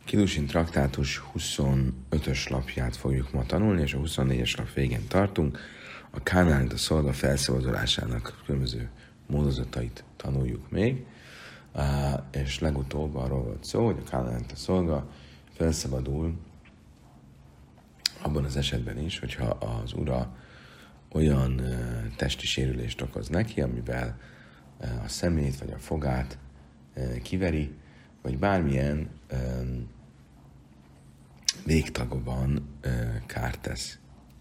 Kiddushin traktátus 25-ös lapját fogjuk ma tanulni, és a 24-es lap végén tartunk. A Kánaán a szolga felszabadulásának különböző módozatait tanuljuk még, és legutóbb arról volt szó, hogy a Kánaán a szolga felszabadul abban az esetben is, hogyha az ura olyan testi sérülést okoz neki, amivel a szemét vagy a fogát kiveri, vagy bármilyen végtagban kárt tesz.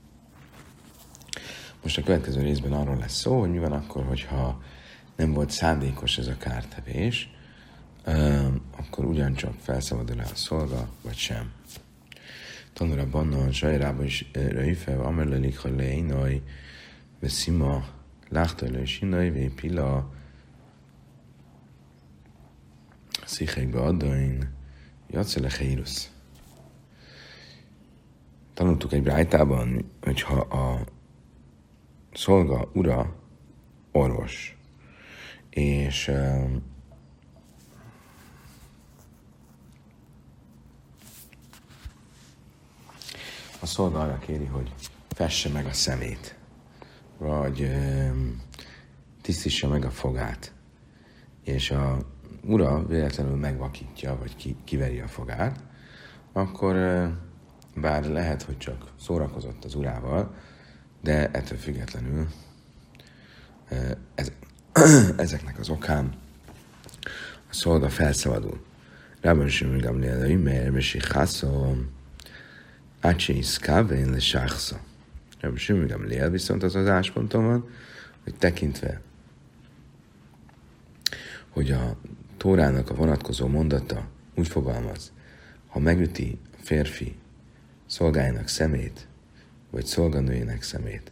Most a következő részben arról lesz szó, hogy mi van akkor, hogyha nem volt szándékos ez a kártevés, akkor ugyancsak felszabadul a szolga, vagy sem. Tanul bannan sajrába is röjfe, amerlelik, hogy leinaj, veszima, láhtajlő sinaj, vépila, székekbe addain, játszele heirusz. Tanultuk egy brájtában, hogyha a szolga ura orvos, és a szolga arra kéri, hogy fesse meg a szemét, vagy tisztítsa meg a fogát, és a ura véletlenül megvakítja, vagy kiveri a fogát, akkor bár lehet, hogy csak szórakozott az urával, de ettől függetlenül ezeknek az okán a szolga felszabadul. Rában sem Gamliel, mert mesi hászom, ácsi szkávén le sáxza. Rában sem Gamliel viszont az állásponton van, hogy tekintve, hogy a Tórának a vonatkozó mondata úgy fogalmaz, ha megüti a férfi szolgájának szemét, vagy szolganőjének szemét,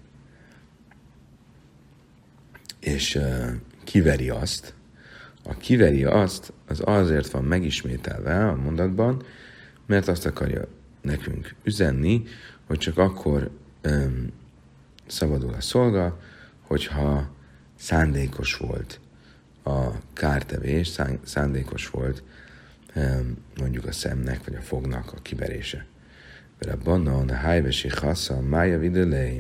és kiveri azt, a kiveri azt, az azért van megismételve a mondatban, mert azt akarja nekünk üzenni, hogy csak akkor szabadul a szolga, hogyha szándékos volt a kártevés, szándékos volt mondjuk a szemnek, vagy a fognak a kiverése. Mert a bannan, a hájvesi hassa, mája videlei.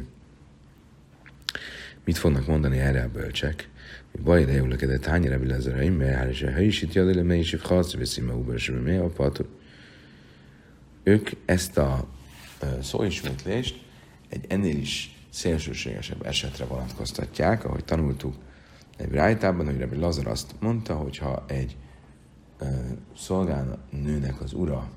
Mit fognak mondani erre a bölcsek? Mi baj lejulekedett hányra bilezeraim, mert ha is itt jadele, mely is hassa, veszi ma ubersebe, a patur. Ők ezt a szóismétlést egy ennél is szélsőségesebb esetre vonatkoztatják, ahogy tanultuk egy brájtában, hogy Rabbi Lazar azt mondta, hogy ha egy szolgálnőnek az ura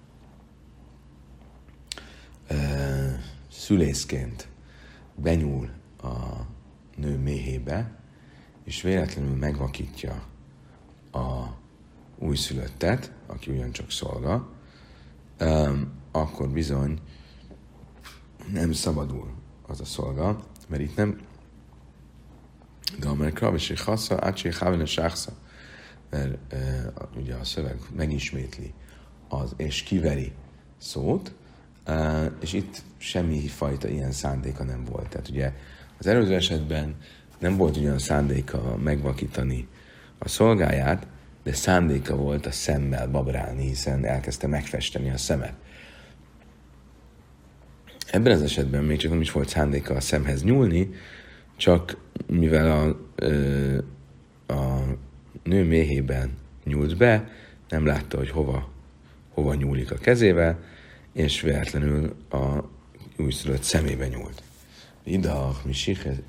szülészként benyúl a nő méhébe, és véletlenül megvakítja a újszülöttet, aki ugyancsak szolga, akkor bizony nem szabadul az a szolga, mert itt nem Gamer Kravesi Hassa, Ácsé Hávene Sáksza, mert ugye a szöveg megismétli az és kiveri szót, és itt semmi fajta ilyen szándéka nem volt. Tehát ugye az előző esetben nem volt ugyan szándéka megvakítani a szolgáját, de szándéka volt a szemmel babrálni, hiszen elkezdte megfesteni a szemet. Ebben az esetben még csak nem is volt szándéka a szemhez nyúlni, csak mivel a nő méhében nyúlt be, nem látta, hogy hova nyúlik a kezével, és véletlenül a újszülött szemébe nyúlt. Ida, mi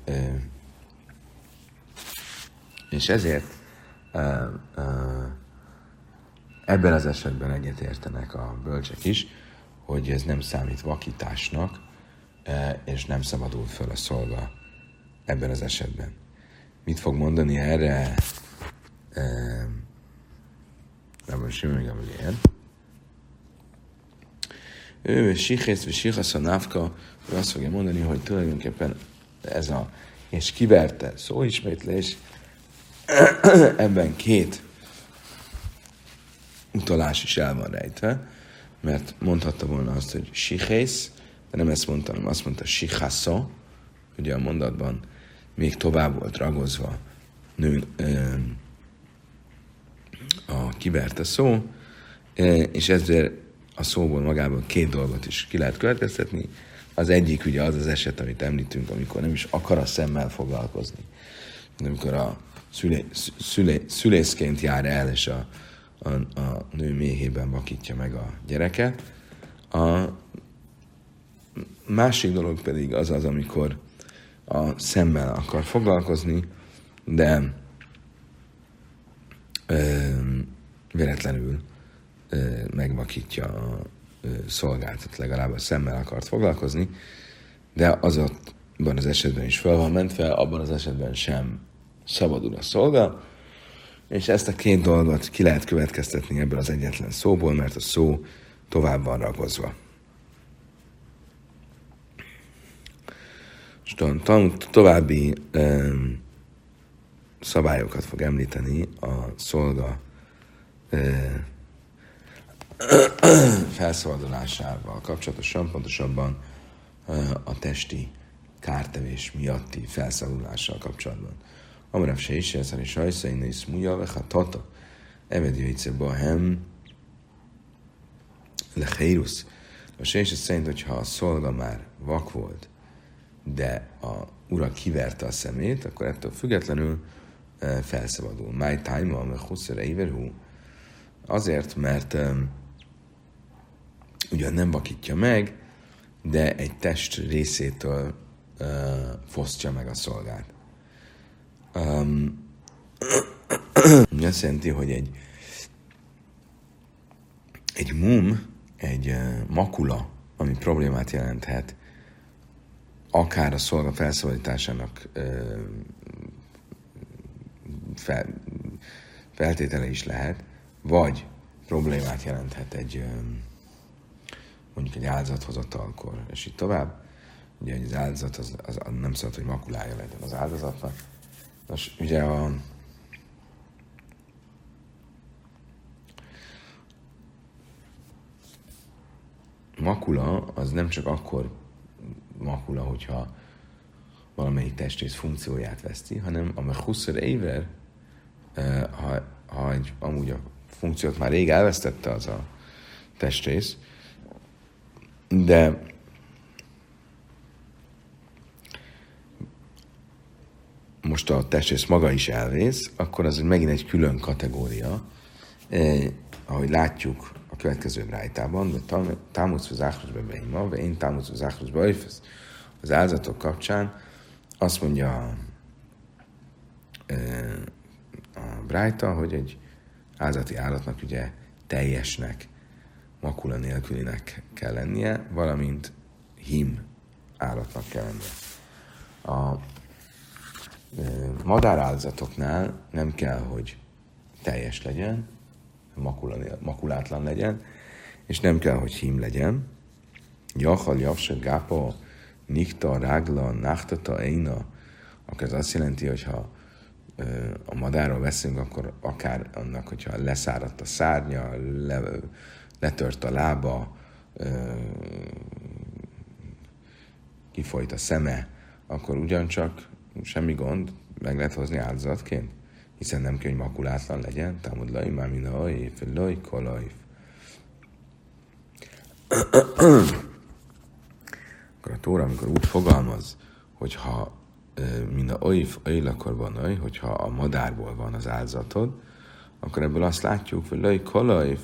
és ezért ebben az esetben egyetértenek a bölcsek is, hogy ez nem számít vakításnak, és nem szabadul föl a szolga ebben az esetben. Mit fog mondani erre? Nem Simon Gamliel. Ő Sichész vagy Sichasz a návka, ő azt fogja mondani, hogy tulajdonképpen ez a és kiverte szóismétlés, ebben két utalás is el van rejtve, mert mondhatta volna azt, hogy Sichész, de nem ezt mondta, hanem azt mondta Sichassa, ugye a mondatban még tovább volt ragozva nő, a kiverte szó, és ezért a szóból magából két dolgot is ki lehet következtetni. Az egyik ugye az eset, amit említünk, amikor nem is akar a szemmel foglalkozni. Amikor a szülészként jár el, és a nő méhében vakítja meg a gyereket. A másik dolog pedig az, amikor a szemmel akar foglalkozni, de véletlenül megvakítja a szolgáltat, legalább a szemmel akart foglalkozni, de azokban az esetben is fel van mentve, abban az esetben sem szabadul a szolga, és ezt a két dolgot ki lehet következtetni ebből az egyetlen szóból, mert a szó tovább van ragozva. További szabályokat fog említeni a szolga felszabadulásával kapcsolatosan, pontosabban a testi kártevés miatti felszabadulással kapcsolatban. Amarav se is jelszani sajszain és mújavech a tata evedjöjtse bahem lecheirusz. A se is szerint, hogyha a szolga már vak volt, de a ura kiverte a szemét, akkor ettől függetlenül felszabadul. My time a mechuszere iverhú. Azért, mert ugyan nem vakítja meg, de egy test részétől fosztja meg a szolgát. Azt jelenti, hogy egy mum, egy makula, ami problémát jelenthet, akár a szolga felszabadításának feltétele is lehet, vagy problémát jelenthet mondjuk egy áldozathozatalkor, és így tovább. Ugye az áldozat az nem szabad, hogy makulája legyen az áldozatnak. Nos, ugye a makula az nem csak akkor makula, hogyha valamelyik testrész funkcióját veszti, hanem a mechuszer éver, ha amúgy a funkciót már rég elvesztette az a testrész, de most a testrész maga is elvész, akkor az megint egy külön kategória, ahogy látjuk a következő brájtában, de támutsz az áhrusba beima, vagy én támutsz az áhrusba az áldozatok kapcsán, azt mondja a brájta, hogy egy áldozati állatnak ugye teljesnek, makula nélkülinek kell lennie, valamint hím állatnak kell lennie. A madáráldozatoknál nem kell, hogy teljes legyen, makulátlan legyen, és nem kell, hogy hím legyen. Jachal, javse, gápa, nikta, rágla, náhtata, eina, akkor ez azt jelenti, hogy ha a madárról beszélünk, akkor akár annak, hogyha leszáradt a szárnya, letört a lába, kifolyt a szeme, akkor ugyancsak semmi gond, meg lehet hozni áldozatként, hiszen nem kell, hogy makulátlan legyen. Támod laj, már mind a ajéf, laj, kolajf. Akkor a Tóra, amikor úgy fogalmaz, hogyha mind a ajéf, ajlakor van hogyha a madárból van az áldozatod, akkor ebből azt látjuk, hogy laj, kolajf,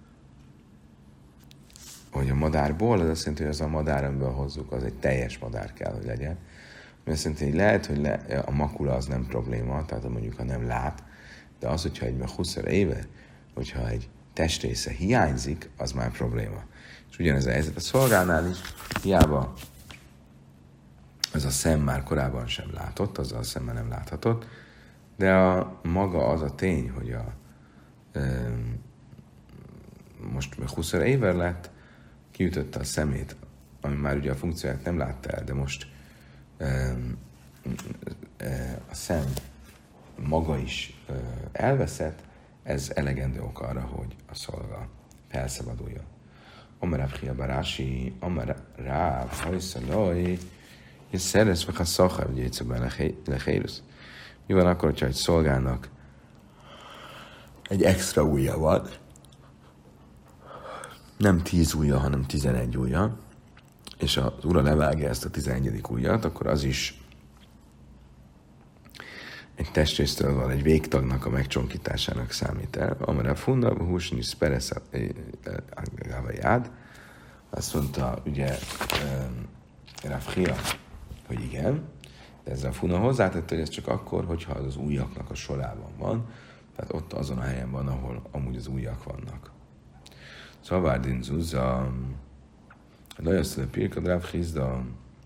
hogy a madárból, az azt jelenti, hogy az a madár, amiből hozzuk, az egy teljes madár kell, hogy legyen. Mert szerintem, hogy lehet, hogy a makula az nem probléma, tehát mondjuk, ha nem lát, de az, hogyha egy 20 éve, hogyha egy testrésze hiányzik, az már probléma. És ugyanez a helyzet a szolgálnál is, hiába ez a szem már korábban sem látott, azzal a szemmel nem láthatott, de maga az a tény, hogy most 20 éve lett, kiütötte a szemét, ami már ugye a funkcióját nem látta el, de most a szem maga is elveszett, ez elegendő ok arra, hogy a szolga felszabaduljon. Amarav Chia Barási, Amarav Hajszalaj, és szerezve a szacha, hogy egyszerűen lecheirusz. Mi van akkor, hogyha egy szolgának egy extra ujja van, nem 10 ujja, hanem 11 ujja, és az ura levágja ezt a 11. ujjat, akkor az is egy testrésztől van, egy végtagnak a megcsonkításának számít el. Amara funda, húsni szperesz jád. Azt mondta, ugye, Rav Hia, hogy igen, de ez a funa hozzátette, hogy ez csak akkor, hogyha az ujjaknak a sorában van, tehát ott azon a helyen van, ahol amúgy az ujjak vannak. Szavárdin zuzza, nagyon szépen pirka, Rav Hizda,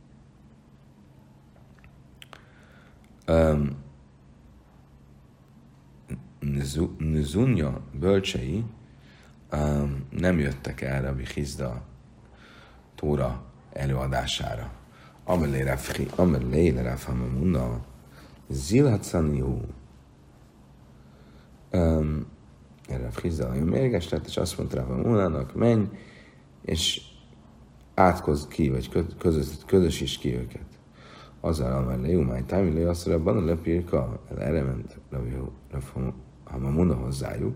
Nzunja bölcsei nem jöttek el Rabbi Hizda Tóra előadására. Amelé Rav Hamamuna Zilhatszanihu Rav Hizda nagyon mérges lett, és azt mondta Rav Hamamunának, menj, és átkozz ki, vagy közösíts ki őket. Azzal amelé umány támilé, azt rabban a lepírka, erre ment Rav Hamamuna hozzájuk,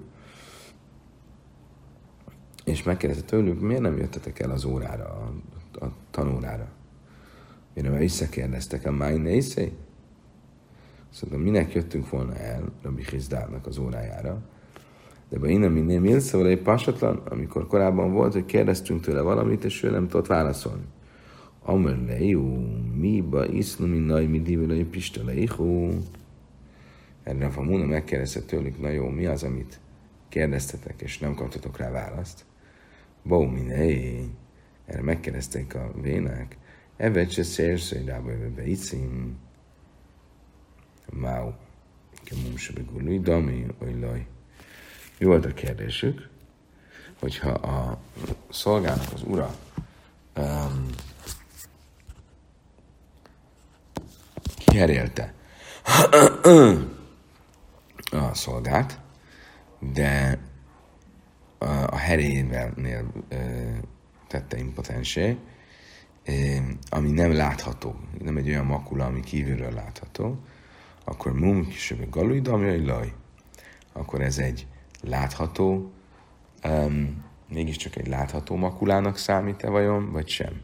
és megkérdezte tőlük, miért nem jöttetek el az órára, a tanórára? Mire már visszakérdeztek a Májnészé? Szóval minek jöttünk volna el Rabbi Hizdának az órájára? De be innen minél milszavra egy pasatlan, amikor korábban volt, hogy kérdeztünk tőle valamit, és ő nem tudott válaszolni. Amerlejú, miba isznu minnaj mi divelai pistaleihu. Erre a Hamuna megkérdezte tőlük, na jó, mi az, amit kérdeztetek, és nem kaptatok rá választ? Bó, minei. Erre megkérdezték a vénák. Evet se szérszői rába be icim. Máu. Kemum se begului, dami, ojlaj. Mi volt a kérdésük? Hogyha a szolgának az ura kiherélte a szolgát, de a heréjénél tette impotensé, ami nem látható, nem egy olyan makula, ami kívülről látható, akkor mum kisebb galuidamjai laj, akkor ez egy látható, mégiscsak egy látható makulának számít-e vajon, vagy sem.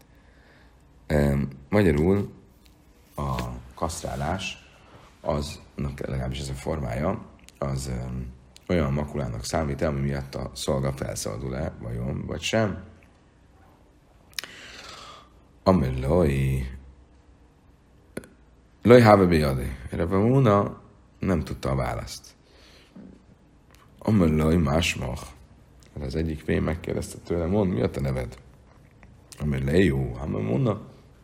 Magyarul a kasztrálás, aznak legalábbis ez a formája, az olyan makulának számít-e, ami miatt a szolga felszabadul-e, vajon, vagy sem. Ameloj háve bejadé. Erre Hamamuna nem tudta a választ. Ameloj másmach. Az egyik vén megkérdezte tőle, mondd, mi a te neved? Ameloj jó, Hamamuna.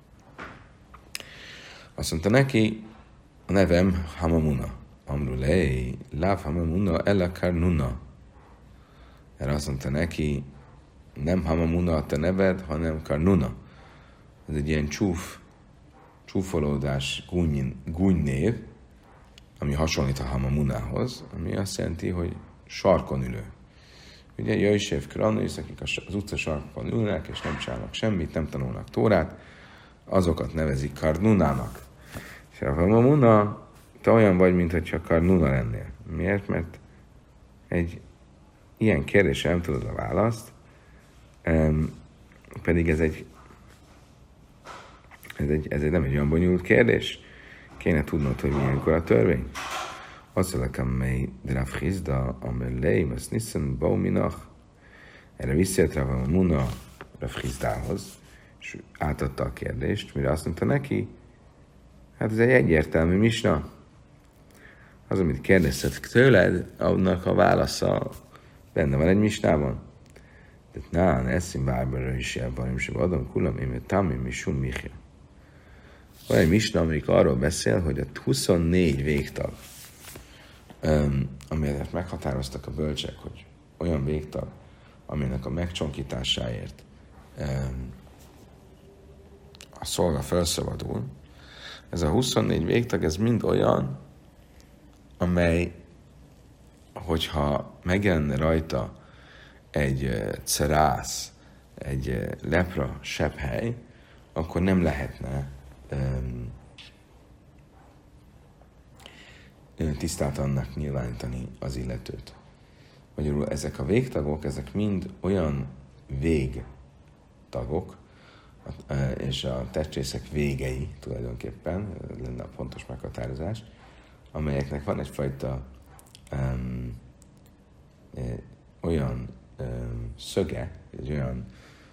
Azt mondta neki, a nevem Hamamuna. Amrulei, láv Hamamuna, ella karnuna. Erre azt mondta neki, nem Hamamuna a te neved, hanem Karnuna. Ez egy ilyen csúfolódás gúnynév, ami hasonlít a Hamamunához, ami azt jelenti, hogy sarkon ülő. Ugye Jöjsév Kranusz, akik az utca sarkon ülnek, és nem csinálnak semmit, nem tanulnak Tórát, azokat nevezik Karnunának. És a Hamamuna, te olyan vagy, mintha Karnuna lennél. Miért? Mert egy ilyen kérdésre nem tudod a választ, pedig ez nem egy olyan bonyolult kérdés. Kéne tudnod, hogy milyenkor a törvény. Azt amely Rav Hizda, amelé, azt nissen bauminach. Erre visszajött Rav Hamamuna Rav Hizdához, és átadta a kérdést, mire azt mondta neki, hát ez egy egyértelmű misna. Az, amit kérdezted tőled, annak a válasza benne van egy misnában. Tehát ne eszim bárbarra is jelbarim sem adom, kulam émet tamim és michja. Van egy misna, amelyik arról beszél, hogy a 24 végtag, amelyet meghatároztak a bölcsek, hogy olyan végtag, aminek a megcsonkításáért a szolga felszabadul, ez a 24 végtag, ez mind olyan, amely, hogyha megjelenne rajta egy cerász, egy lepra sebhely, akkor nem lehetne tisztátalannak nyilvánítani az illetőt. Magyarul ezek a végtagok, ezek mind olyan végtagok, és a testrészek végei tulajdonképpen, lenne a pontos meghatározás, amelyeknek van egyfajta olyan szöge, egy olyan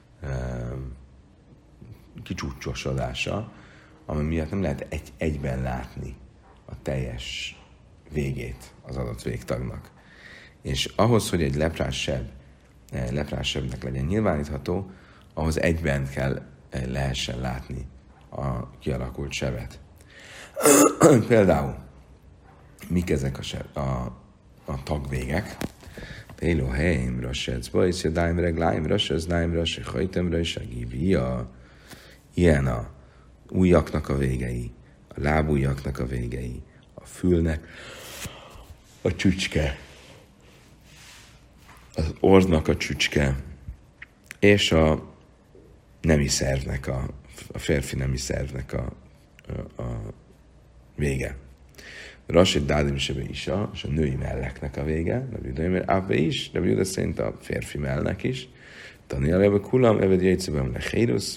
kicsúcsosodása, ami miatt nem lehet egyben látni a teljes végét az adott végtagnak. És ahhoz, hogy egy leprássebnek legyen nyilvánítható, ahhoz egyben kell lehessen látni a kialakult sebet. Például, mik ezek a tagvégek? Eloheim, Rashetz, Bajsz, Jadáim, Regláim, Rashetz, Náim, Rashetz, Hajtem, Rashetz, ilyen a ujjaknak a végei, a lábujjaknak a végei, a fülnek a csücske, az orrnak a csücske, és a nemi szervnek, a férfi nemi szervnek a vége. Rasid Dádim sebe isa, és a női melleknek a vége, Rabbi Ábbe is, Rabbi Juda szerint a férfi mellnek is, Tani Alebe Kulam, Eved Jajcibem Lechérus,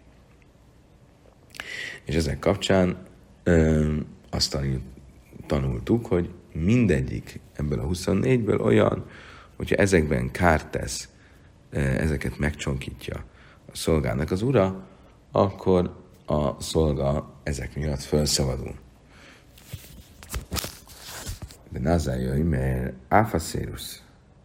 és ezek kapcsán azt tanultuk, hogy mindegyik ebből a 24-ből olyan, hogyha ezekben kárt tesz, ezeket megcsonkítja a szolgának az ura, akkor a szolga ezek miatt felszabadul. De nazájai, mert áfaszérusz.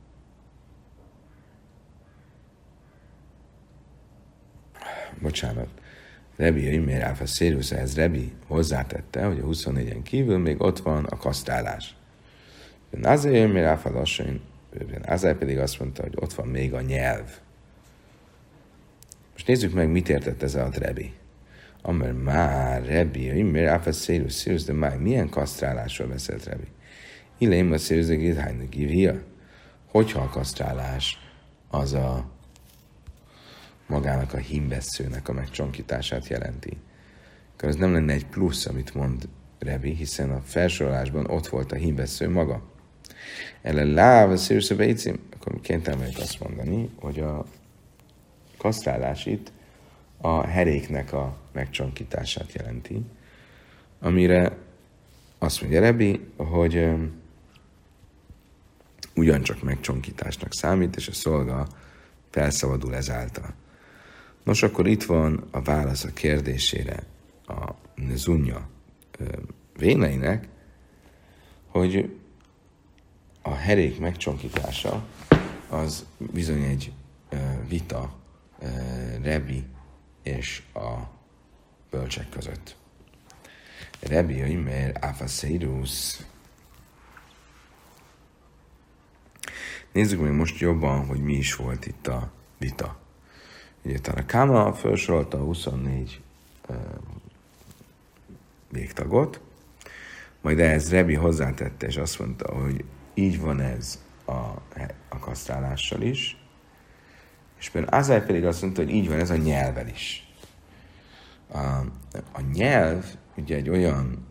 Bocsánat. Rebi, mert áfaszérusz, ez Rebi hozzátette, hogy a 24-en kívül még ott van a kasztrálás. De nazájai, mert áfalassain, Azály pedig azt mondta, hogy ott van még a nyelv. Most nézzük meg, mit értett ez a Rebi. Amer már Rebi, mert áfaszérusz, de már milyen kasztrálásról beszélt Rebi? Ileim a szérzeg idhánynak ívja, hogyha a kasztrálás az a magának a hímvesszőnek a megcsonkítását jelenti. Akkor ez nem lenne egy plusz, amit mond Rebi, hiszen a felsorolásban ott volt a hímvessző maga. Ellen láv a szérzeg beicim, akkor kénytelen vagyok azt mondani, hogy a kasztrálás itt a heréknek a megcsonkítását jelenti, amire azt mondja Rebi, hogy ugyancsak megcsonkításnak számít, és a szolga felszabadul ezáltal. Nos, akkor itt van a válasz a kérdésére a Nezunya véneinek, hogy a herék megcsonkítása az bizony egy vita Rebi és a bölcsek között. Rebi, mert áfaszérusz. Nézzük meg most jobban, hogy mi is volt itt a vita. Ugye a Káma felsorolta a 24 végtagot, majd ehhez Rebi hozzátette, és azt mondta, hogy így van ez a kasztrálással is, és például Azály pedig azt mondta, hogy így van ez a nyelvvel is. A nyelv ugye egy olyan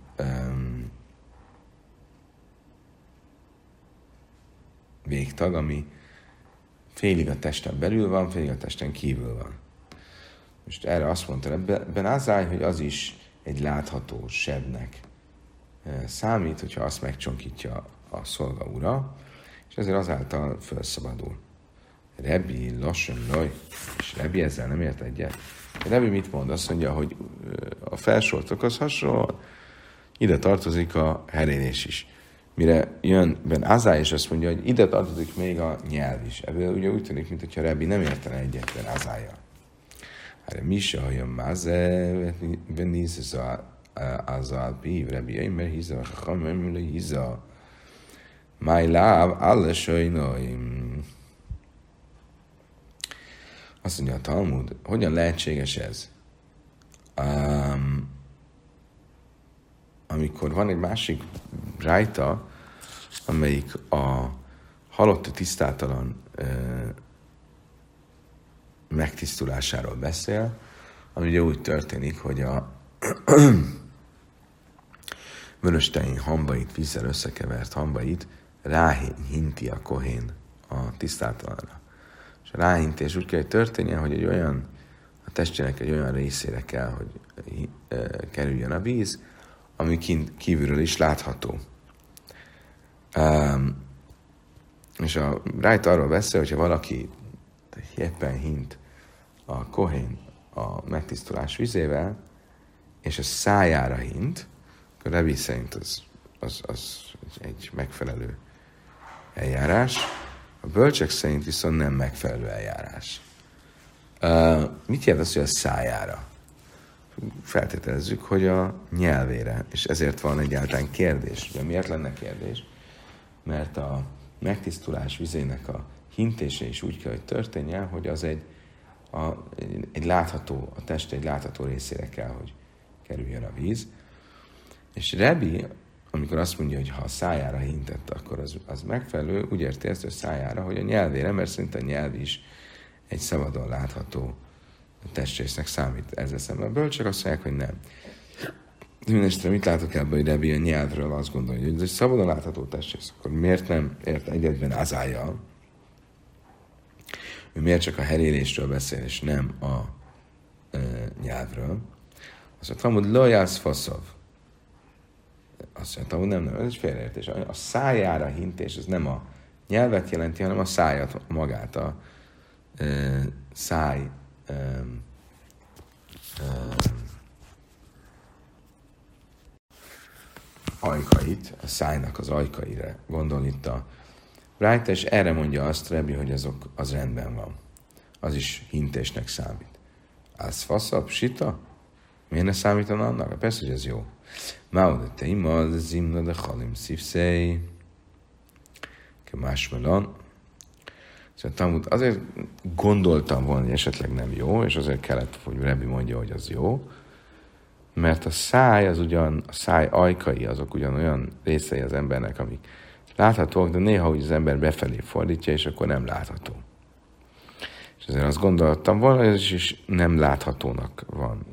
végtag, ami félig a testen belül van, félig a testen kívül van. Most erre azt mondta Ben Azály, hogy az is egy látható sebnek számít, hogyha azt megcsonkítja a szolga ura, és ezért azáltal felszabadul. Rebi lassan loj, és Rebi ezzel nem ért egyet. Rebi mit mond? Azt mondja, hogy a felsortokhoz hasonlóan ide tartozik a herélés is. Mire jön Ben Azály, és azt mondja, hogy ide tartozik még a nyelv is. Ebből ugye úgy tűnik, mintha Rebi nem értene egyet Ben Azályjal. Hát mi se halljon máze, benéz az alpív, Rebi, mert hiza, hamem, hiza, máj láb, alle sajnaim. Azt mondja a Talmud, hogyan lehetséges ez? Amikor van egy másik rájta, amelyik a halott tisztátalan megtisztulásáról beszél, ami ugye úgy történik, hogy a vöröstein hambait, vízzel összekevert hambait ráhinti a kohén a tisztátalanra. És a ráhintés úgy kell, hogy történjen, hogy a testének egy olyan részére kell, hogy kerüljön a víz, ami kívülről is látható. És a Rájt arról beszél, hogyha valaki éppen hint a kohén a megtisztulás vizével, és a szájára hint, akkor Rebi szerint az egy megfelelő eljárás. A bölcsek szerint viszont nem megfelelő eljárás. Mit jelent az, hogy a szájára? Feltételezzük, hogy a nyelvére, és ezért van egyáltalán kérdés. Ugye miért lenne kérdés? Mert a megtisztulás vizének a hintése is úgy kell, hogy történjen, hogy az egy látható, a test egy látható részére kell, hogy kerüljön a víz. És Rebi, amikor azt mondja, hogy ha a szájára hintett, akkor az megfelelő, úgy érti ezt a szájára, hogy a nyelvére, mert szinte a nyelv is egy szabadon látható testrésznek számít. Ezzel szemben a bölcsök azt mondják, hogy nem. Mindenesetre mit látok ebből, hogy Rebi a nyelvről azt gondolja, hogy ez egy szabadon látható testrész, akkor miért nem ért egyetben azájjal? Ő miért csak a herélésről beszél, és nem a nyelvről? Azt mondta, hogy lojász faszav. Azt mondta, hogy nem, ez egy félreértés. A szájára hintés, ez nem a nyelvet jelenti, hanem a szájat magát, a száj ajkait, a szájnak az ajkaira gondol itt a Rájta, és erre mondja azt Rebi, hogy az rendben van. Az is hintésnek számít. Az faszabb, sita? Miért ne számítana annak? Persze, hogy ez jó. Máude te imad, zimna de halim szívszei, ke másmelan. Szóval azért gondoltam volna, hogy esetleg nem jó, és azért kellett, hogy Rebi mondja, hogy az jó, mert a száj a száj ajkai, azok ugyan olyan részei az embernek, amik láthatóak, de néha úgy az ember befelé fordítja, és akkor nem látható. És ezért azt gondoltam volna, hogy ez is nem láthatónak van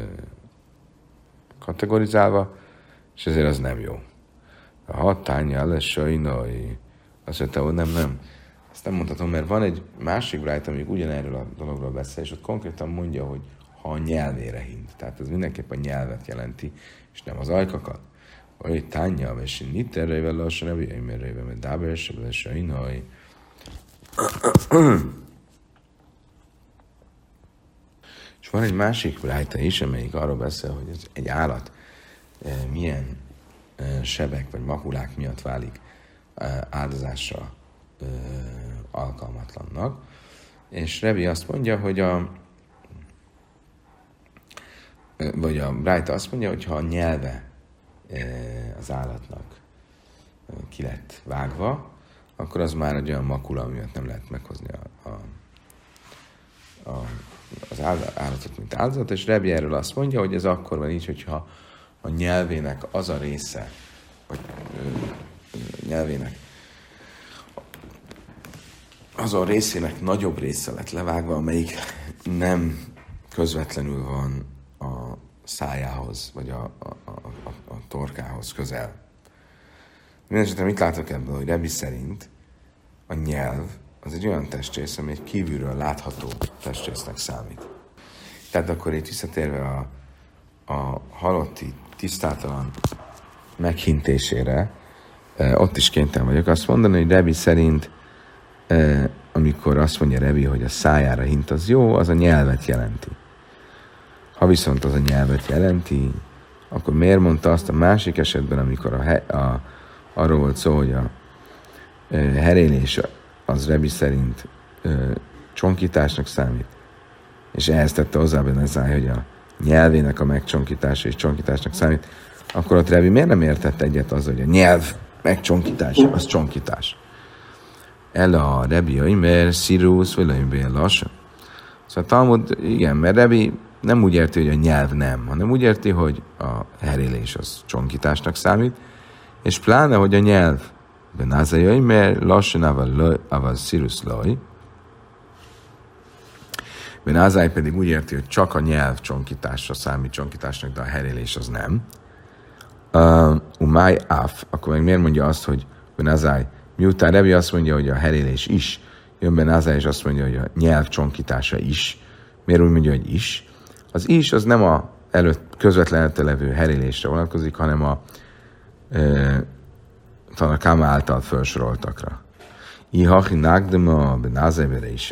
kategorizálva, és ezért az nem jó. A hatánya lesz sajnai. Azt mondta, hogy nem. Ezt nem mondhatom, mert van egy másik brájt, amik ugyanerről a dologról beszél, és ott konkrétan mondja, hogy ha a nyelvére hint. Tehát ez mindenképp a nyelvet jelenti, és nem az ajkakat. Hogy tánya, és nitterreivel lassan, evéjméreivel, mert dáberesebb lesz sajnai. És van egy másik brájta is, amelyik arról beszél, hogy ez egy állat milyen sebek vagy makulák miatt válik áldozásra alkalmatlannak. És Rebi azt mondja, hogy a brájta azt mondja, hogy ha a nyelve az állatnak ki lett vágva, akkor az már egy olyan makula, miatt nem lehet meghozni az állatot, mint áldozat, és Rebi erről azt mondja, hogy ez akkor van így, hogyha a nyelvének az a része, vagy nyelvének azon részének nagyobb része lett levágva, amelyik nem közvetlenül van a szájához, vagy a torkához közel. Mindenesetre mit látok ebből, hogy Rebi szerint a nyelv az egy olyan testrész, ami egy kívülről látható testrésznek számít. Tehát akkor itt visszatérve a halotti tisztátalan meghintésére, ott is kénytelen vagyok azt mondani, hogy Rebi szerint, amikor azt mondja Rebi, hogy a szájára hint az jó, az a nyelvet jelenti. Ha viszont az a nyelvet jelenti, akkor miért mondta azt a másik esetben, amikor arról volt szó, hogy a herélés az Rebi szerint csonkításnak számít, és ehhez tette hozzá Benezáj, hogy a nyelvének a megcsonkítása és csonkításnak számít, akkor ott Rebi miért nem értett egyet azzal, hogy a nyelv megcsonkítás, az csonkítás. A Rebi, mert Szirusz, vagy lassan. Szóval Talmud, igen, mert Rebi nem úgy érti, hogy a nyelv nem, hanem úgy érti, hogy a herélés az csonkításnak számít, és pláne, hogy a nyelv Benázajai, mert lassan aval Szirusz laj. Benázaj pedig úgy érti, hogy csak a nyelv csonkításra számít csonkításnak, de a herélés az nem. Umay af, akkor meg miért mondja azt, hogy Benázaj, miután Rebi azt mondja, hogy a herélés is jön Ben Azai, és azt mondja, hogy a nyelv csonkítása is. Miért úgy mondja, hogy is? Az is az nem a közvetlen előtte levő herélésre vonatkozik, hanem a talán a Káma által felsoroltakra. Ihachi nagdema Ben Azai is.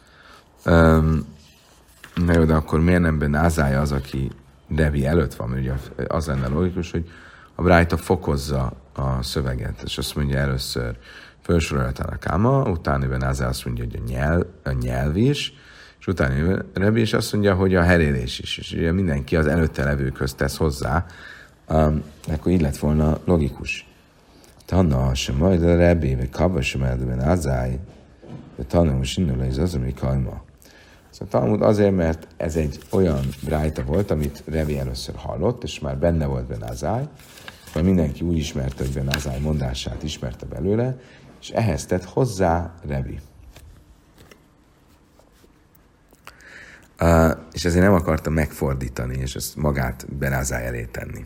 Na jó, de akkor miért nem Ben Azai az, aki Rebi előtt van? Mert ugye az lenne logikus, hogy a Brájta fokozza a szöveget, és azt mondja először felsorolja a Káma, utána Ben Azai azt mondja, hogy a nyelv is, és utána Rebi is azt mondja, hogy a herélés is. És ugye mindenki az előtte levőkhöz tesz hozzá, akkor így lett volna logikus. Tanna sem majd a Rebi, vagy Kaba sem el, Ben Azai, de tanna most innen is az, ami Kajma. Szóval Talmud azért, mert ez egy olyan brájta volt, amit Rebi először hallott, és már benne volt Ben Azai, mert mindenki úgy ismerte, hogy Ben Azai mondását ismerte belőle, és ehhez tett hozzá Rebi. És ezért nem akarta megfordítani, és ezt magát Ben Azai elé tenni.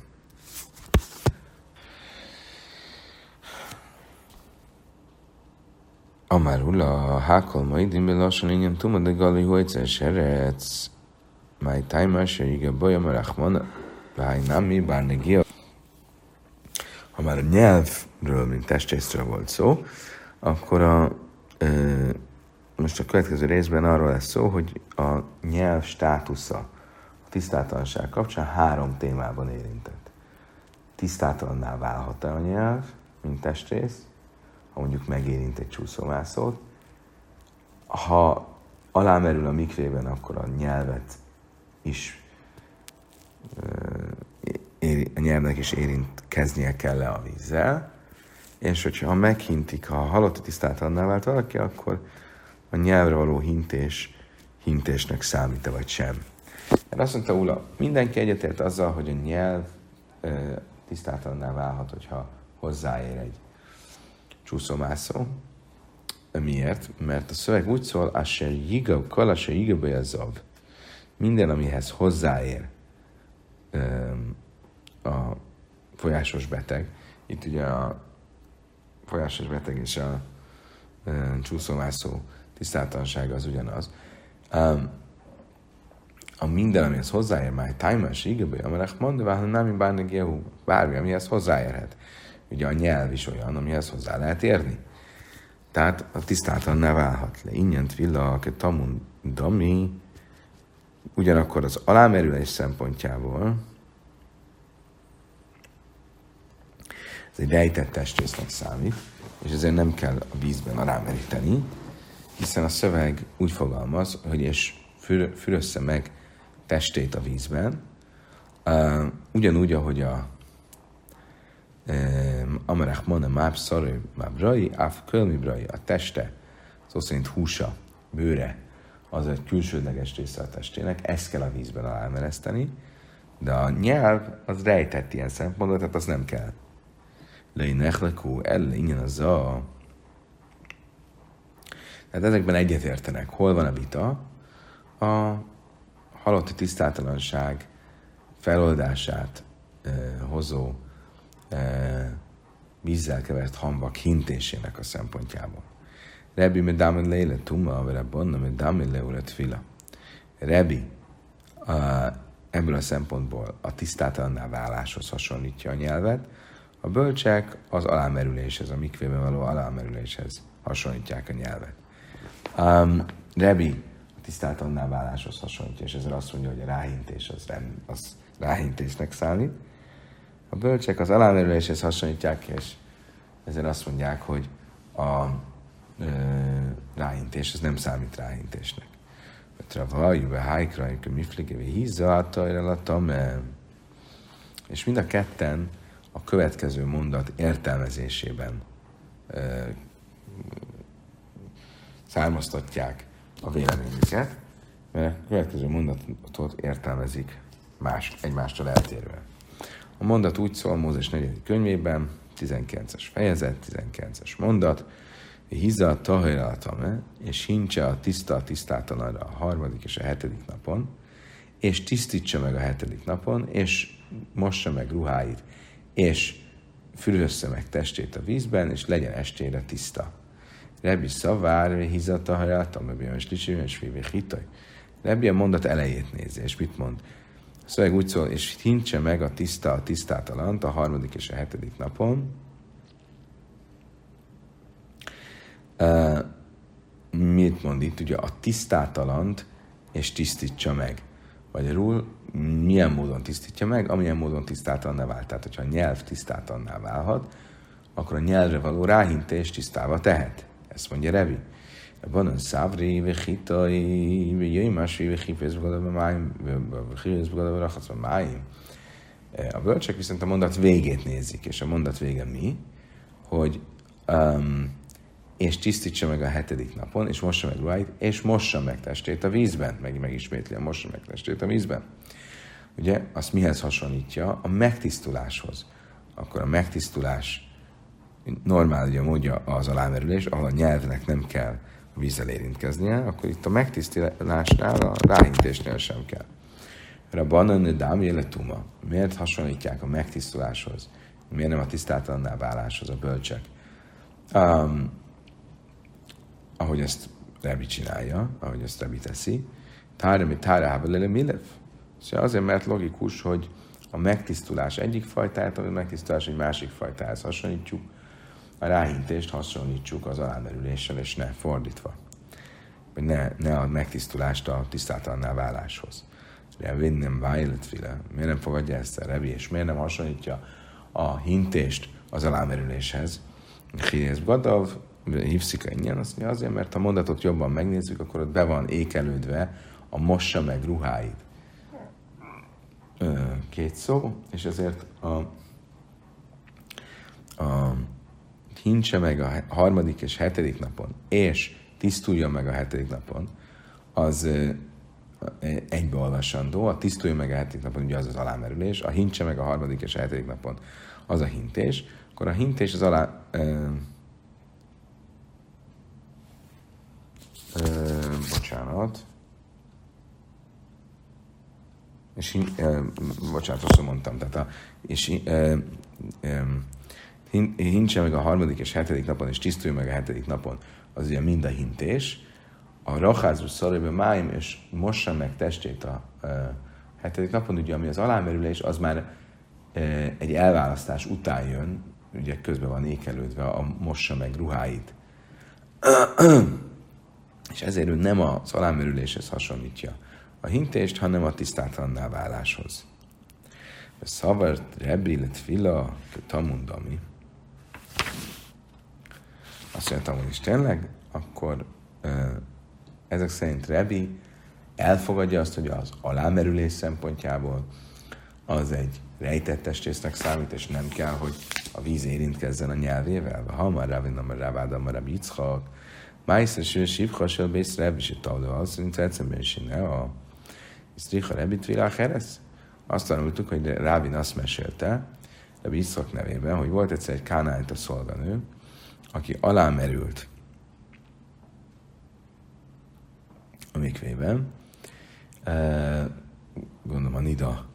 Amarula, hákol maidim belassan ingyen tuma de gali hojce serec, máj tájma se ige bajam a rachman, váj nami bárnegia. Ha már a nyelvről, mint testrészről volt szó, akkor most a következő részben arról lesz szó, hogy a nyelv státusza a tisztátalanság kapcsán 3 témában érintett. Tisztátalanná válhat-e a nyelv, mint testrész, ha mondjuk megérint egy csúszómászót. Ha alámerül a mikrében, akkor a nyelvet is a nyelvnek is érintkeznie kell le a vízzel, és hogyha meghintik, ha a halott tisztátalanná vált valaki, akkor a nyelvre való hintésnek számít-e vagy sem. Mert azt mondta Ula, mindenki egyetért azzal, hogy a nyelv tisztátalanná válhat, hogyha hozzáér egy csúszómászó. Miért? Mert a szöveg úgy szól, asher yigav, kal asher yigav zav. Minden, amihez hozzáér a folyásos beteg. Itt ugye a folyásos beteg és a csúszómászó tisztátalansága az ugyanaz. A minden, amihez hozzáér, már tájmás, igazán, amerek mondva, hogy nem bármi gehu, bármi, amihez hozzáérhet. Ugye a nyelv is olyan, amihez hozzá lehet érni. Tehát a tisztátalanná válhat le. Innyent villa, aki tamun dami, ugyanakkor az alámerülés szempontjából ez egy rejtett testrésznek számít, és ezért nem kell a vízben alámeríteni, hiszen a szöveg úgy fogalmaz, hogy és fürössze meg testét a vízben, ugyanúgy, ahogy a Amarach Mona Máb Szarő Máb Rai, Áf Kölmi Rai, a teste, szó szerint húsa, bőre, az egy külsődleges része a testének, ezt kell a vízben alámereszteni, de a nyelv az rejtett ilyen szempontból, tehát az nem kell. Leinechlekú, ingyen az a... Tehát ezekben egyetértenek. Hol van a vita? A halotti tisztátalanság feloldását hozó vízzel kevert hamvak hintésének a szempontjából. Rebi medamid leile tuma, vagy Rabbonna medamid leulet fila. Rebi ebből a szempontból a tisztátalanná váláshoz hasonlítja a nyelvet, a bölcsek az alámerüléshez, a mikvében való alámerüléshez hasonlítják a nyelvet. Rebi a tisztátalanná váláshoz hasonlítja, és ezzel azt mondja, hogy a ráhintés az ráhintésnek számít. A bölcsek az alámerüléshez hasonlítják, és ezzel azt mondják, hogy a ráhintés az nem számít ráhintésnek. És mind a ketten a következő mondat értelmezésében származtatják a véleményüket, mert a következő mondatot értelmezik egymástól eltérően. A mondat úgy szól Mózes 4. könyvében, 19-es fejezet, 19-es mondat, Hizza tahajratame, és hintse a tisztátalanra a 3. és a 7. napon, és tisztítsa meg a 7. napon, és mossa meg ruháit, és fürössze meg testét a vízben, és legyen estére tiszta. Rebbi szavár, hizata, hajátam, Rebbi a slicsi, és fivé hitaj. Rebbi a mondat elejét nézi, és mit mond? A szöveg úgy szól, és hintse meg a tisztátalant a 3. és a 7. napon. Mit mond itt? Ugye a tisztátalant és tisztítsa meg. Magyarul milyen módon tisztítja meg? Amilyen módon tisztátalanná vált. Tehát, hogyha a nyelv tisztátalanná válhat, akkor a nyelvre való ráhintés tisztába tehet. Ezt mondja Revi. Banan szávri, vechitai, jöjj másri, vechifész bgadaba máim, vechifész bgadaba rachatva máim. A bölcsek viszont a mondat végét nézik, és a mondat vége mi? Hogy és tisztítsa meg a 7. napon, és mossa meg ruháit, és mossa meg testét a vízben. Megismétli a mossa meg testét a vízben. Ugye, azt mihez hasonlítja? A megtisztuláshoz. Akkor a megtisztulás normál, ugye mondja az alámerülés, ahol a nyelvnek nem kell a vízzel érintkeznie, akkor itt a megtisztulásnál, a ráhintésnél sem kell. Rabbanan dám életuma. Miért hasonlítják a megtisztuláshoz? Miért nem a tisztátalanná váláshoz a bölcsek? Ahogy ezt Rebi csinálja, ahogy ezt Rebi teszi, tárába lele milev. Szóval azért, mert logikus, hogy a megtisztulás egyik fajtáját, a megtisztulás egy másik fajtához hasonlítjuk, a ráhintést hasonlítsuk az alámerüléssel, és ne fordítva. Vagy ne a megtisztulást a tisztátalanná váláshoz. Rebi nem vájletfile. Miért nem fogadja ezt a Rebi, és miért nem hasonlítja a hintést az alámerüléshez? Hirész Badav, hívszika ingyen, azt mondja azért, mert ha mondatot jobban megnézzük, akkor ott be van ékelődve a mossa meg ruháid. 2 szó, és ezért a hintse meg a 3. és 7. napon, és tisztuljon meg a 7. napon, az egybeolvasandó. A tisztuljon meg a 7. napon, ugye az alámerülés, a hintse meg a 3. és a 7. napon, az a hintés. Akkor a hintés az alá... bocsánat. És bocsánat, rosszul mondtam. Tehát hintse meg a 3. és 7. napon, és tisztuljon meg a 7. napon, az ugye mind a hintés. A raházus szarébe máim, és mossa meg testét a 7. napon, ugye ami az alámerülés, az már egy elválasztás után jön, ugye közben van ékelődve a mossa meg ruháit. És ezért ő nem az alámerüléshez hasonlítja a hintést, hanem a tisztátalanná váláshoz. A szavart Rebbi lett fila, tamundami. Azt mondtam, hogy is tényleg, akkor ezek szerint Rebbi elfogadja azt, hogy az alámerülés szempontjából az egy rejtett testrésznek számít, és nem kell, hogy a víz érintkezzen a nyelvével. Ha már Ravinam, Ravádam, Rabbi Yitzchak, Májszes, Sivchasel, Bész, Rebbi, és Tavda, azt szerint egyszerűen sinne a Isztricha Rebbit világheresz. Azt tanultuk, hogy Rávin azt mesélte, Rabbi Yitzchak nevében, hogy volt egyszer egy kánaánita szolganő, aki alámerült a mikvében, gondolom a nida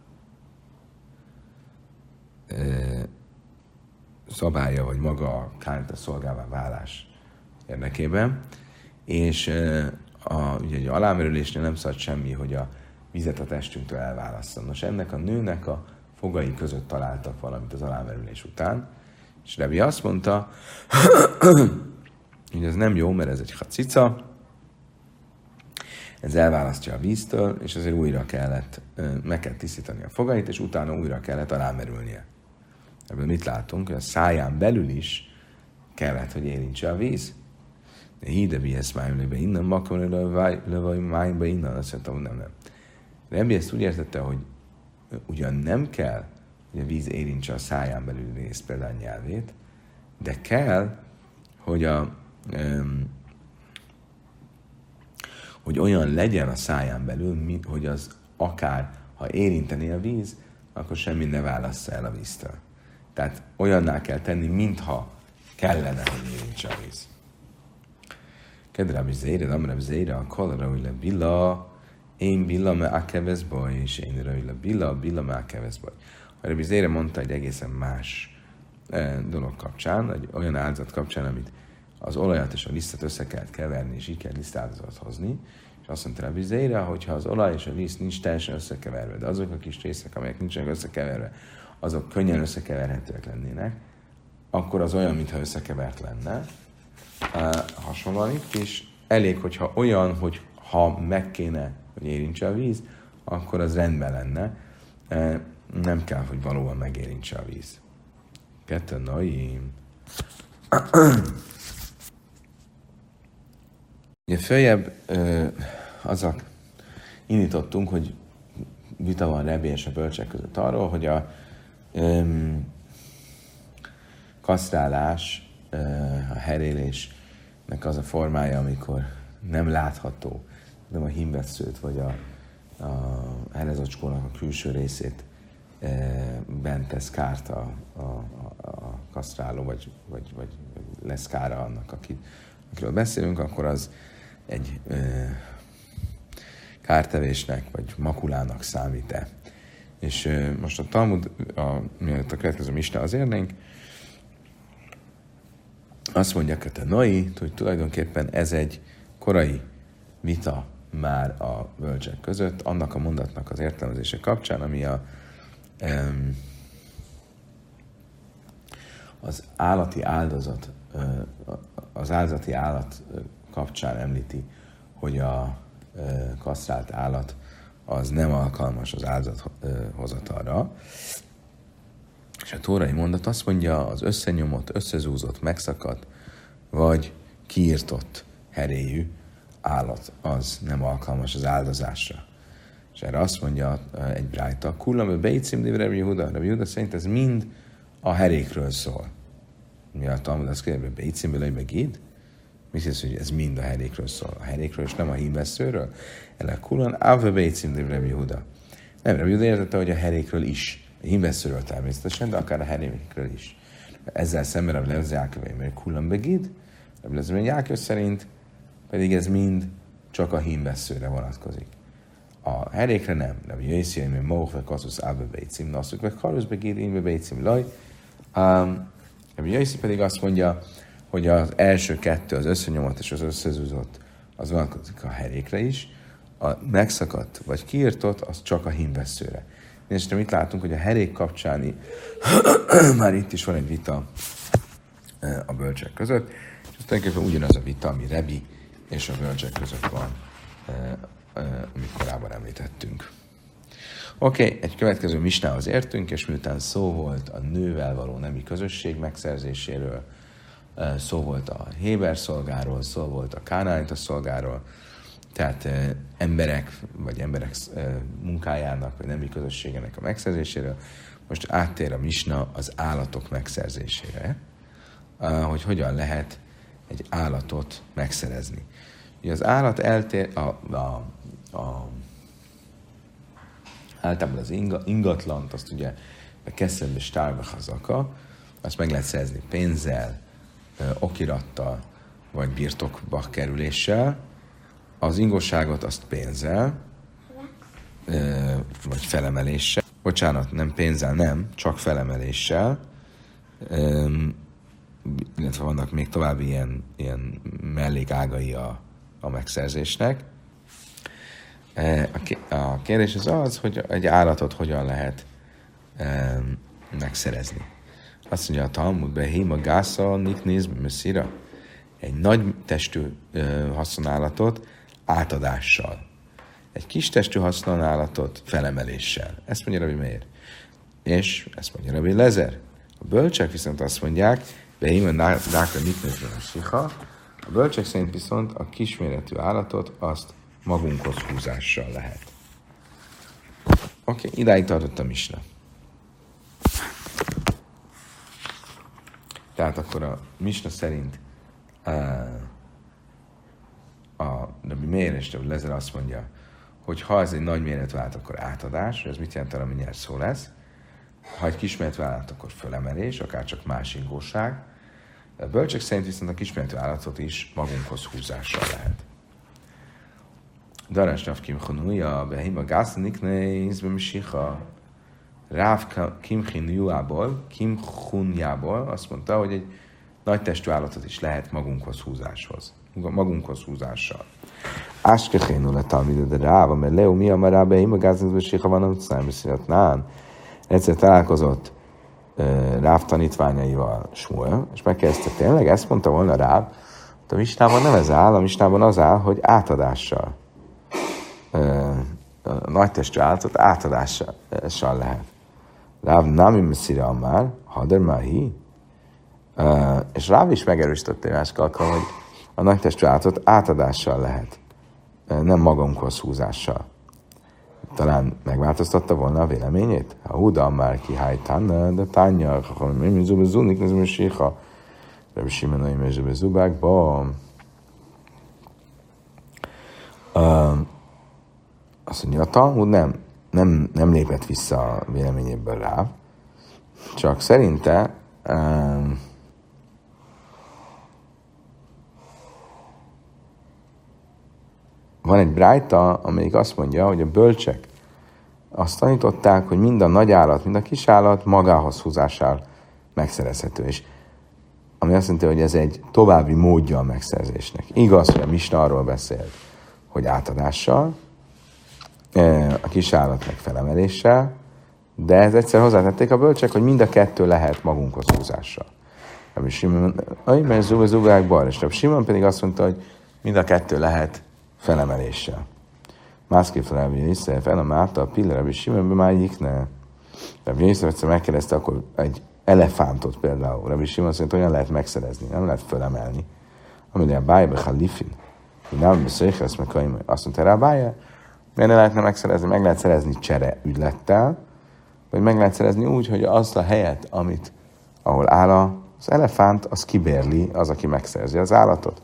szabálya, vagy maga a kánaánita szolgává válás érdekében, és ugye egy alámerülésnél nem szabad semmi, hogy a vizet a testünktől elválasszon. Nos, ennek a nőnek a fogai között találtak valamit az alámerülés után, és Rebbi azt mondta, hogy ez nem jó, mert ez egy hacica, ez elválasztja a víztől, és azért újra kellett, meg kell tisztítani a fogait, és utána újra kellett alámerülnie. Ebből mit látunk? Hogy a száján belül is kellett, hogy érintse a víz. De hídebi ezt májmlébe innen, makamra májmba innen, azt mondtam, hogy nem. Rebbi ezt úgy értette, hogy ugyan nem kell, hogy a víz érintse a száján belül részt, például a nyelvét, de kell, hogy hogy olyan legyen a száján belül, hogy az akár, ha érinteni a víz, akkor semmi ne válassza el a víztől. Tehát olyanná kell tenni, mintha kellene, hogy érintse a víz. Kedrábi zéred, amrab zére, a kolra, hogy le billa, én billa me akevez baj, és én röjle billa me akevez baj. A Rabbi Zére mondta egy egészen más dolog kapcsán, egy olyan áldozat kapcsán, amit az olajat és a lisztet össze kellett keverni, és így kell lisztáldozatot hozni. És azt mondta Rabbi Zeira, hogyha az olaj és a liszt nincs teljesen összekeverve, de azok a kis részek, amelyek nincsenek összekeverve, azok könnyen összekeverhetőek lennének, akkor az olyan, mintha összekevert lenne. Hasonlóan itt is elég, hogyha olyan, hogy ha meg kéne, hogy érintse a víz, akkor az rendben lenne. Nem kell, hogy valóban megérintse a víz. Kettő naim. Ugye följebb azzal indítottunk, hogy vita van Rebbi és a bölcsek között arról, hogy a kasztrálás, a herélésnek az a formája, amikor nem látható, nem a hímvesszőt, vagy a herezocskónak a külső részét bent tesz kárt a kasztráló, vagy lesz kára annak, akiről beszélünk, akkor az egy kártevésnek, vagy makulának számít-e. És most a Talmud, mielőtt a következő misna az érnénk, azt mondja Ketenai, hogy tulajdonképpen ez egy korai vita már a bölcsek között, annak a mondatnak az értelmezése kapcsán, ami az állati áldozat, az áldozati állat kapcsán említi, hogy a kasztrált állat az nem alkalmas az áldozathozatalra. És a tórai mondat azt mondja, az összenyomott, összezúzott, megszakadt, vagy kiirtott heréjű állat, az nem alkalmas az áldozásra. És erre azt mondja egy brájta, kullam beicim de Rabbi Yehuda. Rabbi Yehuda szerint ez mind a herékről szól. Mi a Talmud azt kérdezi, beicim be gid? Mit hisz, hogy ez mind a herékről szól? A herékről és nem a hímveszőről? Ele kullan ave beicim de Rabbi Yehuda. Nem, Rabbi Yehuda értette, hogy a herékről is. A hímveszőről természetesen, de akár a herékről is. Ezzel szemben Rabbi Lezer Jákov, mert kullan be gid, Rabbi Lezer Jákov szerint pedig ez mind csak a hímveszőre vonatkozik. A herékre nem. Rabbi Yossi, mert Móhve Kaszusz Ábe Beicim, Nasszuk meg Karusz Begid, Inbe Beicim Laj. Rabbi Yossi pedig azt mondja, hogy az első kettő, az összenyomott és az összezúzott, az vonatkozik a herékre is. A megszakadt vagy kiirtott, az csak a hímveszőre. És mit látunk, hogy a herék kapcsáni már itt is van egy vita a bölcsek között, és ez tulajdonképpen ugyanaz a vita, ami Rebbi és a bölcsek között van, amit korábban említettünk. Oké, egy következő misnához értünk, és miután szó volt a nővel való nemi közösség megszerzéséről, szó volt a héber szolgáról, szó volt a kánaánita szolgáról, tehát emberek munkájának, vagy nemi közösségének a megszerzéséről, most áttér a misna az állatok megszerzésére, hogy hogyan lehet egy állatot megszerezni. Ugye az állat eltér, általában az ingatlant, azt ugye a keszebb és tárba hazaka, azt meg lehet szerezni pénzzel, okirattal, vagy birtokba kerüléssel, az ingóságot azt pénzzel, vagy felemeléssel, bocsánat, nem pénzzel, nem, csak felemeléssel, illetve vannak még további ilyen mellékágai a megszerzésnek. A kérdés az, hogy egy állatot hogyan lehet megszerezni. Azt mondja a Talmud, behima gásza niknéz messzira. Egy nagy testű haszonállatot átadással. Egy kis testű haszonállatot felemeléssel. Ezt mondja Rabbi Meir. És ezt mondja Rabbi Lezer. A bölcsek viszont azt mondják, behima dákra niknéz messzira. A bölcsek szerint viszont a kisméretű állatot azt magunkhoz húzással lehet. Oké, idáig tartott a misna. Tehát akkor a misna szerint a Rabbi Meir és Rabbi Lezer azt mondja, hogy ha ez egy nagy méretű állat, akkor átadás, ez mit jelent, arra mindjárt szó lesz. Ha egy kisméretű állat, akkor fölemelés, akár csak más ingóság. A bölcsek szerint viszont a kisméretű állatot is magunkhoz húzással lehet. Darás Rav Kimchonúja, behima gásznik néz, bemisicha. Ráv Kimchonjából azt mondta, hogy egy nagy testű állatot is lehet magunkhoz húzással. Áskechénu le talmidő de ráva, mert Leo mi a rábe imagáznak, és ha van, nem egyszer találkozott Ráv tanítványaival Smuel, és megkezdte, tényleg ezt mondta volna Ráv, a misnában nem ez áll, a misnában az áll, hogy átadással. A nagy testű állatot átadással lehet. Ráv nami messzire már, hader mahi. És Ráv is megerősítette másik alkalommal, hogy a nagy testű állatot átadással lehet, nem magunkhoz húzással. Talán megváltoztatta volna a véleményét? Ha Huda már kihájtán, de tánja, ha mi zubezúnik, ez mi síha. Rabbi Simonai mezsebezubákba. Azt mondja, a Talmud nem lépett vissza a véleményéből rá, csak szerinte van egy brájta, amelyik azt mondja, hogy a bölcsek azt tanították, hogy mind a nagy állat, mind a kis állat magához húzással megszerezhető. És ami azt jelenti, hogy ez egy további módja a megszerzésnek. Igaz, hogy a Misna arról beszélt, hogy átadással, a kis állat meg felemeléssel, de ez egyszer hozzátették a bölcsek, hogy mind a kettő lehet magunkhoz húzással. Rabbi Simon, mert zubák bar, és Rabbi Simon pedig azt mondta, hogy mind a kettő lehet felemeléssel. Másképp Rabbi Yosef, elamáta a piller Rabbi Simonbe már ne. Rabbi Yosef egyszer megkérdezte, akkor egy elefántot például. Rabbi Simon szerint hogyan lehet megszerezni? Nem lehet fölemelni. Amire a bájba halifin. Nem beszéljük ezt meg, azt mondta rá a bája, miért ne lehetne megszerezni? Meg lehet szerezni csere ügylettel, vagy meg lehet szerezni úgy, hogy azt a helyet, ahol áll az elefánt, az kibérli az, aki megszerzi az állatot.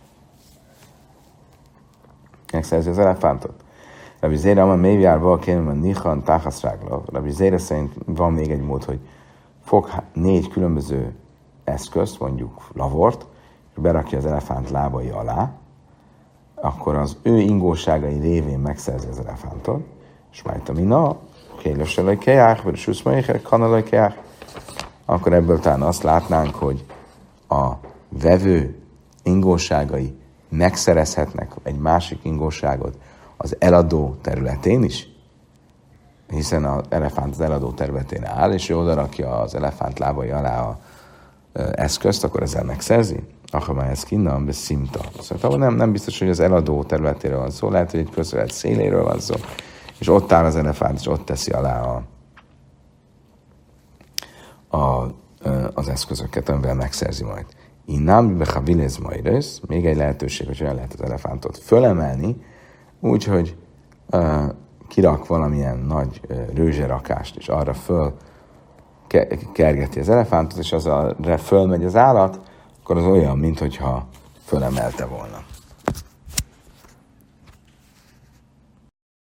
Megszerzi az elefántot. Rabbi Zére, amely mélyvárba kérem a Nichan Táchaszrágla. Rabbi Zére szerint van még egy mód, hogy fog 4 különböző eszközt, mondjuk lavort, és berakja az elefánt lábai alá, akkor az ő ingóságai révén megszerzi az elefántot, és majd amina, kélöselői keják, vagy suszmaicher, kanalai keják, akkor ebből talán azt látnánk, hogy a vevő ingóságai megszerezhetnek egy másik ingóságot az eladó területén is, hiszen az elefánt az eladó területén áll, és ő odarakja az elefánt lábai alá a eszközt, akkor ezzel megszerzi. Ahamá ez kinnan, beszimta. Szóval nem biztos, hogy az eladó területéről van szó, lehet, hogy egy közölet széléről van szó, és ott áll az elefánt, és ott teszi alá az eszközöket, amivel megszerzi majd. Innám bechavilez majdesz, még egy lehetőség, hogy olyan lehet az elefántot fölemelni, úgyhogy kirak valamilyen nagy rőzserakást, és arra föl kergeti az elefántot, és az arra fölmegy az állat, akkor az olyan, mintha fölemelte volna.